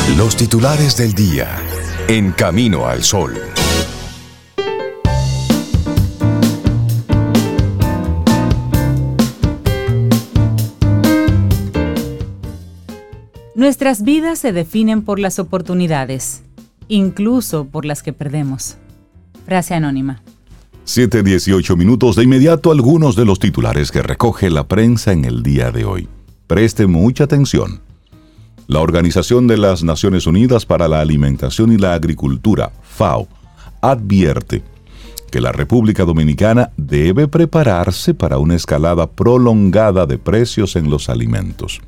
Los titulares del día en Camino al Sol. Nuestras vidas se definen por las oportunidades, incluso por las que perdemos. Frase anónima. 7:18 minutos. De inmediato, algunos de los titulares que recoge la prensa en el día de hoy. Preste mucha atención. La Organización de las Naciones Unidas para la Alimentación y la Agricultura, FAO, advierte que la República Dominicana debe prepararse para una escalada prolongada de precios en los alimentos.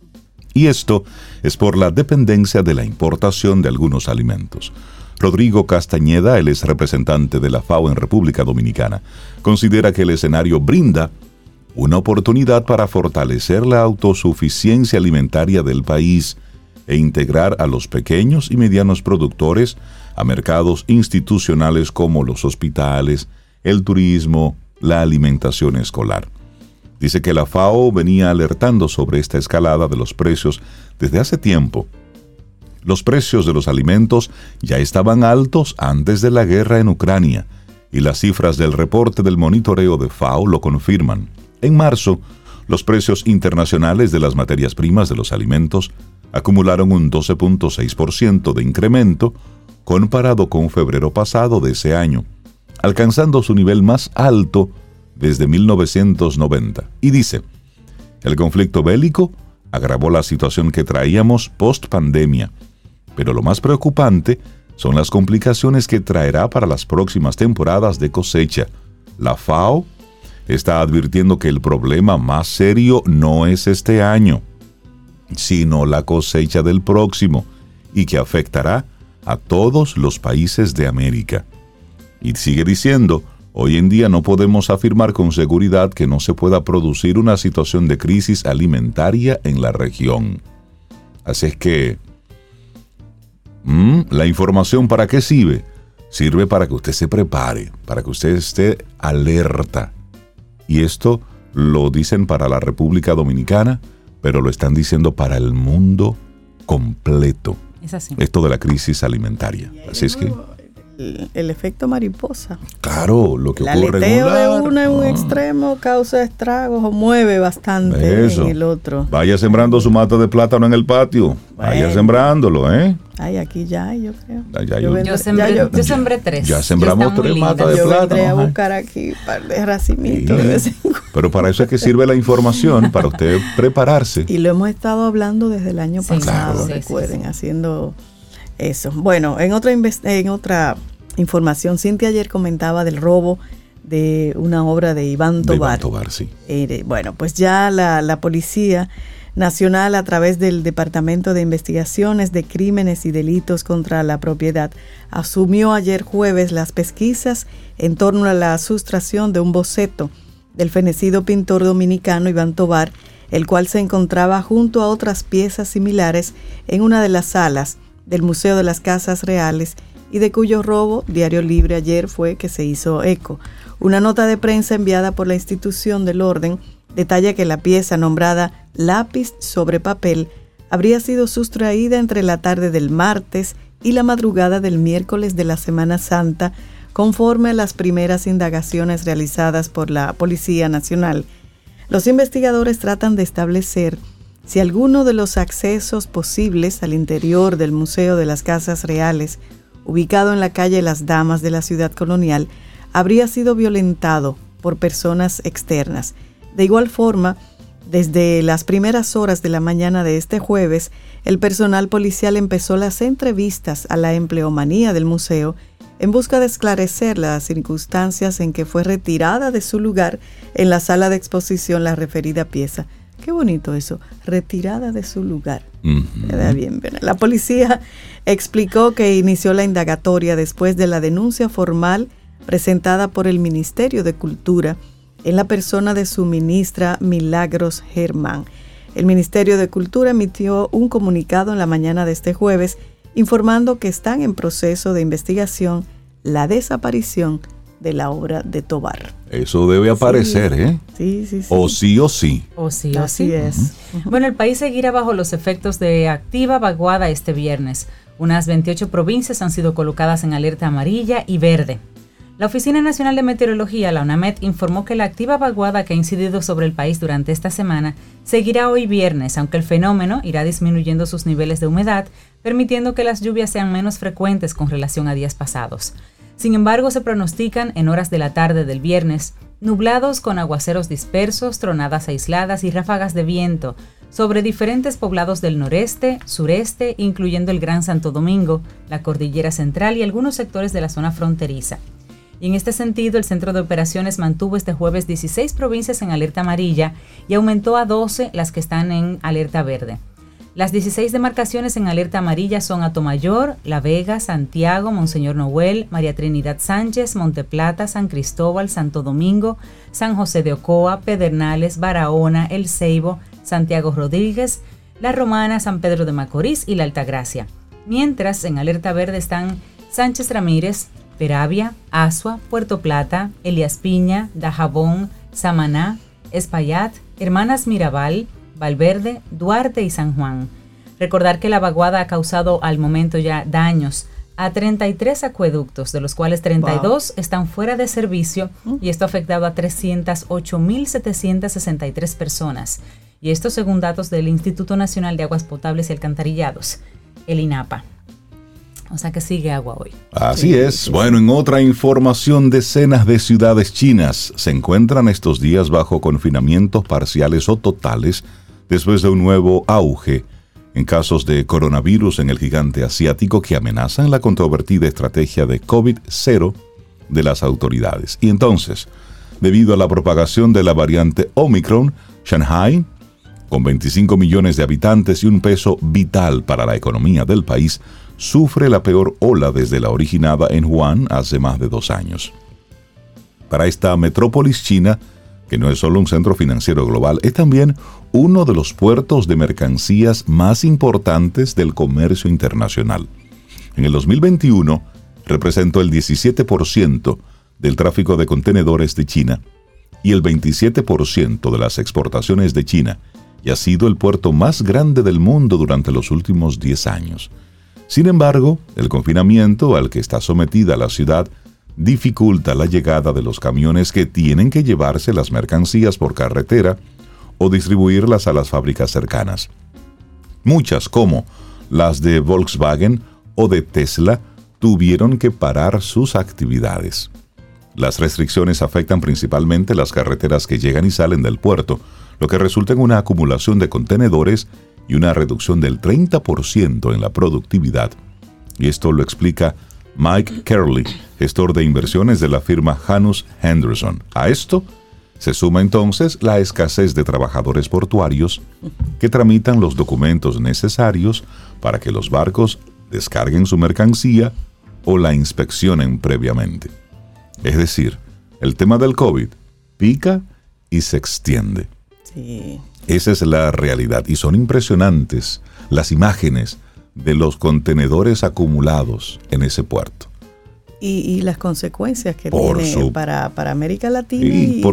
Y esto es por la dependencia de la importación de algunos alimentos. Rodrigo Castañeda, el ex representante de la FAO en República Dominicana, considera que el escenario brinda una oportunidad para fortalecer la autosuficiencia alimentaria del país e integrar a los pequeños y medianos productores a mercados institucionales como los hospitales, el turismo, la alimentación escolar. Dice que la FAO venía alertando sobre esta escalada de los precios desde hace tiempo. Los precios de los alimentos ya estaban altos antes de la guerra en Ucrania, y las cifras del reporte del monitoreo de FAO lo confirman. En marzo, los precios internacionales de las materias primas de los alimentos acumularon un 12.6% de incremento comparado con febrero pasado de ese año, alcanzando su nivel más alto desde 1990. Y dice, el conflicto bélico agravó la situación que traíamos post-pandemia, pero lo más preocupante son las complicaciones que traerá para las próximas temporadas de cosecha. La FAO está advirtiendo que el problema más serio no es este año, sino la cosecha del próximo, y que afectará a todos los países de América. Y sigue diciendo, hoy en día no podemos afirmar con seguridad que no se pueda producir una situación de crisis alimentaria en la región. Así es que, ¿la información para qué sirve? Sirve para que usted se prepare, para que usted esté alerta. Y esto lo dicen para la República Dominicana, pero lo están diciendo para el mundo completo. Es así. Esto de la crisis alimentaria. Así es que el efecto mariposa. Claro, lo que ocurre el aleteo de uno en un extremo causa estragos o mueve bastante en el otro. Vaya sembrando su mata de plátano en el patio. Vaya sembrándolo, ¿eh? Ay, aquí ya hay, yo creo. Yo sembré 3. Ya sembramos 3 matas de plátano. Yo vendré a buscar aquí un par de racimitos de vez en cuando. Pero para eso es que sirve la información, para usted prepararse. Y lo hemos estado hablando desde el año pasado, recuerden, haciendo eso. Bueno, en otra información, Cintia ayer comentaba del robo de una obra de Iván Tovar. Sí. Bueno, pues ya la Policía Nacional, a través del Departamento de Investigaciones de Crímenes y Delitos contra la Propiedad, asumió ayer jueves las pesquisas en torno a la sustracción de un boceto del fenecido pintor dominicano Iván Tovar, el cual se encontraba junto a otras piezas similares en una de las salas del Museo de las Casas Reales, y de cuyo robo Diario Libre ayer fue que se hizo eco. Una nota de prensa enviada por la institución del orden detalla que la pieza, nombrada Lápiz sobre papel, habría sido sustraída entre la tarde del martes y la madrugada del miércoles de la Semana Santa, conforme a las primeras indagaciones realizadas por la Policía Nacional. Los investigadores tratan de establecer si alguno de los accesos posibles al interior del Museo de las Casas Reales, ubicado en la calle Las Damas de la ciudad colonial, habría sido violentado por personas externas. De igual forma, desde las primeras horas de la mañana de este jueves, el personal policial empezó las entrevistas a la empleomanía del museo en busca de esclarecer las circunstancias en que fue retirada de su lugar en la sala de exposición la referida pieza. Qué bonito eso, retirada de su lugar. Queda bien. La policía explicó que inició la indagatoria después de la denuncia formal presentada por el Ministerio de Cultura en la persona de su ministra Milagros Germán. El Ministerio de Cultura emitió un comunicado en la mañana de este jueves informando que están en proceso de investigación la desaparición de la obra de Tovar. Eso debe aparecer, ¿eh? Sí. O sí o sí. Así es. Bueno, el país seguirá bajo los efectos de activa vaguada este viernes. Unas 28 provincias han sido colocadas en alerta amarilla y verde. La Oficina Nacional de Meteorología, la UNAMED, informó que la activa vaguada que ha incidido sobre el país durante esta semana seguirá hoy viernes, aunque el fenómeno irá disminuyendo sus niveles de humedad, permitiendo que las lluvias sean menos frecuentes con relación a días pasados. Sin embargo, se pronostican en horas de la tarde del viernes nublados con aguaceros dispersos, tronadas aisladas y ráfagas de viento sobre diferentes poblados del noreste, sureste, incluyendo el Gran Santo Domingo, la Cordillera Central y algunos sectores de la zona fronteriza. Y en este sentido, el Centro de Operaciones mantuvo este jueves 16 provincias en alerta amarilla y aumentó a 12 las que están en alerta verde. Las 16 demarcaciones en alerta amarilla son Atomayor, La Vega, Santiago, Monseñor Noel, María Trinidad Sánchez, Monteplata, San Cristóbal, Santo Domingo, San José de Ocoa, Pedernales, Barahona, El Ceibo, Santiago Rodríguez, La Romana, San Pedro de Macorís y La Altagracia. Mientras, en alerta verde están Sánchez Ramírez, Peravia, Azua, Puerto Plata, Elías Piña, Dajabón, Samaná, Espaillat, Hermanas Mirabal, Valverde, Duarte y San Juan. Recordar que la vaguada ha causado al momento ya daños a 33 acueductos, de los cuales 32 están fuera de servicio, y esto ha afectado a 308.763 personas. Y esto según datos del Instituto Nacional de Aguas Potables y Alcantarillados, el INAPA. O sea que sigue agua hoy. Así es. Bueno, en otra información, decenas de ciudades chinas se encuentran estos días bajo confinamientos parciales o totales después de un nuevo auge en casos de coronavirus en el gigante asiático que amenazan la controvertida estrategia de COVID-0 de las autoridades. Y entonces, debido a la propagación de la variante Omicron, Shanghái, con 25 millones de habitantes y un peso vital para la economía del país, sufre la peor ola desde la originada en Wuhan hace más de 2 años. Para esta metrópolis china, que no es solo un centro financiero global, es también uno de los puertos de mercancías más importantes del comercio internacional. En el 2021, representó el 17% del tráfico de contenedores de China y el 27% de las exportaciones de China, y ha sido el puerto más grande del mundo durante los últimos 10 años. Sin embargo, el confinamiento al que está sometida la ciudad dificulta la llegada de los camiones que tienen que llevarse las mercancías por carretera o distribuirlas a las fábricas cercanas. Muchas, como las de Volkswagen o de Tesla, tuvieron que parar sus actividades. Las restricciones afectan principalmente las carreteras que llegan y salen del puerto, lo que resulta en una acumulación de contenedores y una reducción del 30% en la productividad. Y esto lo explica Mike Kerley, gestor de inversiones de la firma Janus Henderson. A esto se suma entonces la escasez de trabajadores portuarios que tramitan los documentos necesarios para que los barcos descarguen su mercancía o la inspeccionen previamente. Es decir, el tema del COVID pica y se extiende. Sí. Esa es la realidad y son impresionantes las imágenes de los contenedores acumulados en ese puerto. Y las consecuencias que tiene para América Latina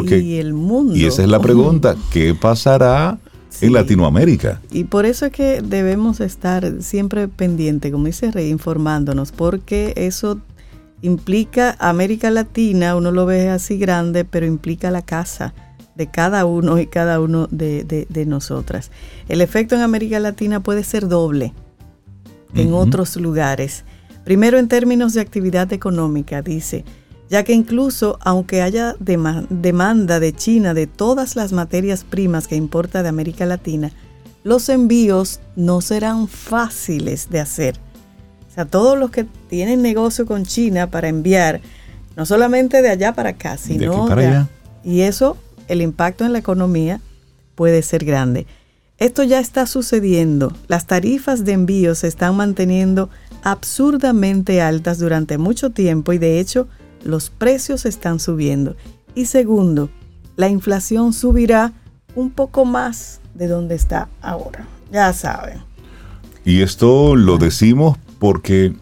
y el mundo. Y esa es la pregunta, ¿qué pasará en Latinoamérica? Y por eso es que debemos estar siempre pendientes, como dice Rey, informándonos, porque eso implica América Latina, uno lo ve así grande, pero implica la casa de cada uno y cada uno de nosotras. El efecto en América Latina puede ser doble en otros lugares. Primero, en términos de actividad económica, dice, ya que incluso aunque haya demanda de China de todas las materias primas que importa de América Latina, los envíos no serán fáciles de hacer. O sea, todos los que tienen negocio con China para enviar, no solamente de allá para acá, sino de aquí para allá. Y eso, el impacto en la economía puede ser grande. Esto ya está sucediendo. Las tarifas de envío se están manteniendo absurdamente altas durante mucho tiempo y de hecho los precios están subiendo. Y segundo, la inflación subirá un poco más de donde está ahora. Ya saben. Y esto lo decimos porque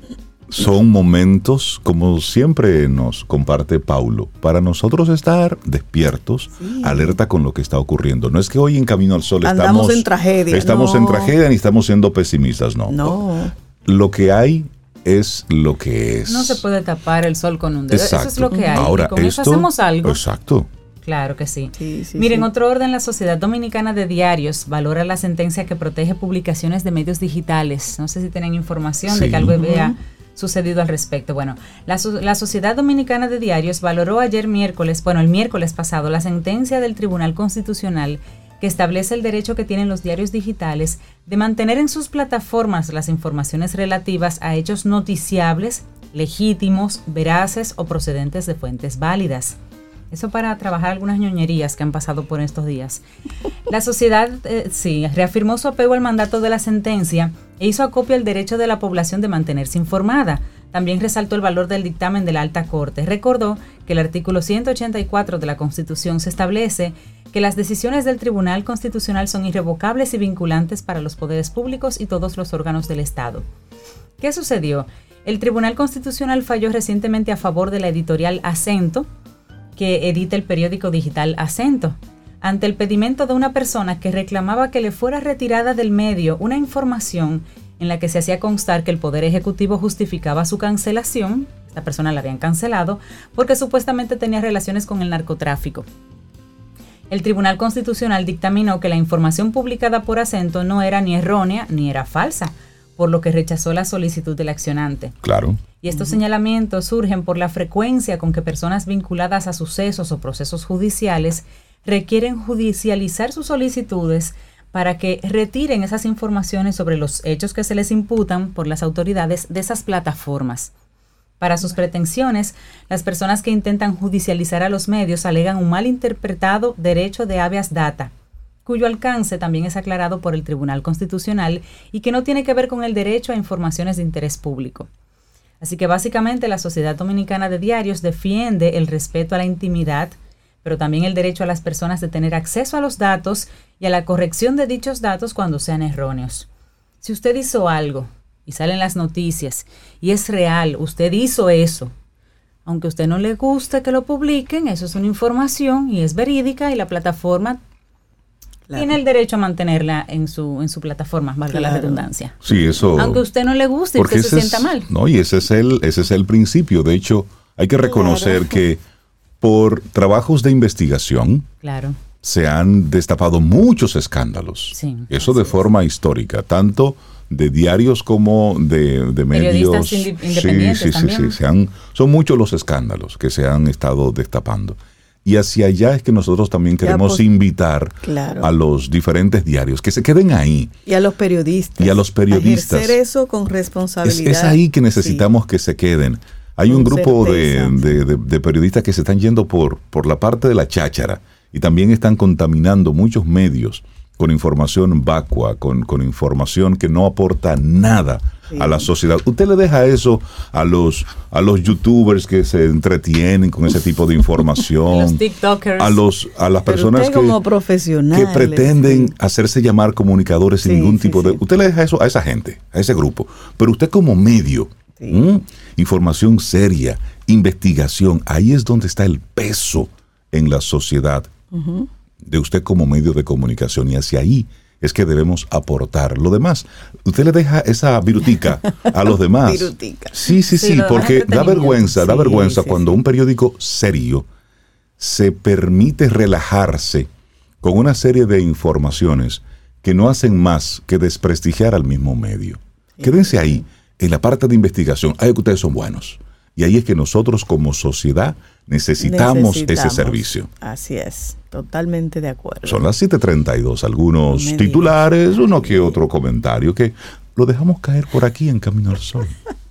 son momentos, como siempre nos comparte Paulo, para nosotros estar despiertos, alerta con lo que está ocurriendo. No es que hoy en Camino al Sol andamos en tragedia. Estamos en tragedia ni estamos siendo pesimistas, no. Lo que hay es lo que es. No se puede tapar el sol con un dedo. Exacto. Eso es lo que hay. Ahora, y con eso hacemos algo. Exacto. Claro que sí. Miren, otro orden, la Sociedad Dominicana de Diarios valora la sentencia que protege publicaciones de medios digitales. No sé si tienen información de que algo había sucedido al respecto. Bueno, la Sociedad Dominicana de Diarios valoró el miércoles pasado, la sentencia del Tribunal Constitucional que establece el derecho que tienen los diarios digitales de mantener en sus plataformas las informaciones relativas a hechos noticiables, legítimos, veraces o procedentes de fuentes válidas. Eso para trabajar algunas ñoñerías que han pasado por estos días. La sociedad, reafirmó su apego al mandato de la sentencia e hizo acopio al derecho de la población de mantenerse informada. También resaltó el valor del dictamen de la Alta Corte. Recordó que el artículo 184 de la Constitución se establece que las decisiones del Tribunal Constitucional son irrevocables y vinculantes para los poderes públicos y todos los órganos del Estado. ¿Qué sucedió? El Tribunal Constitucional falló recientemente a favor de la editorial Acento, que edita el periódico digital Acento, ante el pedimento de una persona que reclamaba que le fuera retirada del medio una información en la que se hacía constar que el Poder Ejecutivo justificaba su cancelación. Esta persona la habían cancelado porque supuestamente tenía relaciones con el narcotráfico. El Tribunal Constitucional dictaminó que la información publicada por Acento no era ni errónea ni era falsa, por lo que rechazó la solicitud del accionante. Claro. Y estos señalamientos surgen por la frecuencia con que personas vinculadas a sucesos o procesos judiciales requieren judicializar sus solicitudes para que retiren esas informaciones sobre los hechos que se les imputan por las autoridades de esas plataformas. Para sus pretensiones, las personas que intentan judicializar a los medios alegan un mal interpretado derecho de habeas data, cuyo alcance también es aclarado por el Tribunal Constitucional y que no tiene que ver con el derecho a informaciones de interés público. Así que básicamente la Sociedad Dominicana de Diarios defiende el respeto a la intimidad, pero también el derecho a las personas de tener acceso a los datos y a la corrección de dichos datos cuando sean erróneos. Si usted hizo algo y salen las noticias y es real, usted hizo eso, aunque a usted no le guste que lo publiquen, eso es una información y es verídica y la plataforma tiene el derecho a mantenerla en su plataforma, valga la redundancia. Sí, eso. Aunque a usted no le guste y usted se sienta mal. No, y ese es el principio. De hecho, hay que reconocer que por trabajos de investigación se han destapado muchos escándalos. Sí, eso de forma histórica, tanto de diarios como de medios. Independientes también. Sí. Son muchos los escándalos que se han estado destapando. Y hacia allá es que nosotros también queremos invitar a los diferentes diarios que se queden ahí. Y a los periodistas. Ejercer eso con responsabilidad. Es ahí que necesitamos que se queden. Hay un grupo de periodistas que se están yendo por la parte de la cháchara y también están contaminando muchos medios con información vacua, con información que no aporta nada a la sociedad. Usted le deja eso a los youtubers que se entretienen con ese tipo de información, los tiktokers, a las personas que pretenden hacerse llamar comunicadores sin ningún tipo de... Usted le deja eso a esa gente, a ese grupo, pero usted como medio, información seria, investigación, ahí es donde está el peso en la sociedad de usted como medio de comunicación, y hacia ahí es que debemos aportar. Lo demás, usted le deja esa virutica a los demás. Sí, porque da vergüenza cuando un periódico serio se permite relajarse con una serie de informaciones que no hacen más que desprestigiar al mismo medio. Quédense ahí, en la parte de investigación. Ahí que ustedes son buenos. Y ahí es que nosotros como sociedad necesitamos ese servicio. Así es, totalmente de acuerdo. Son las 7:32, algunos titulares, uno que otro comentario que lo dejamos caer por aquí en Camino al Sol.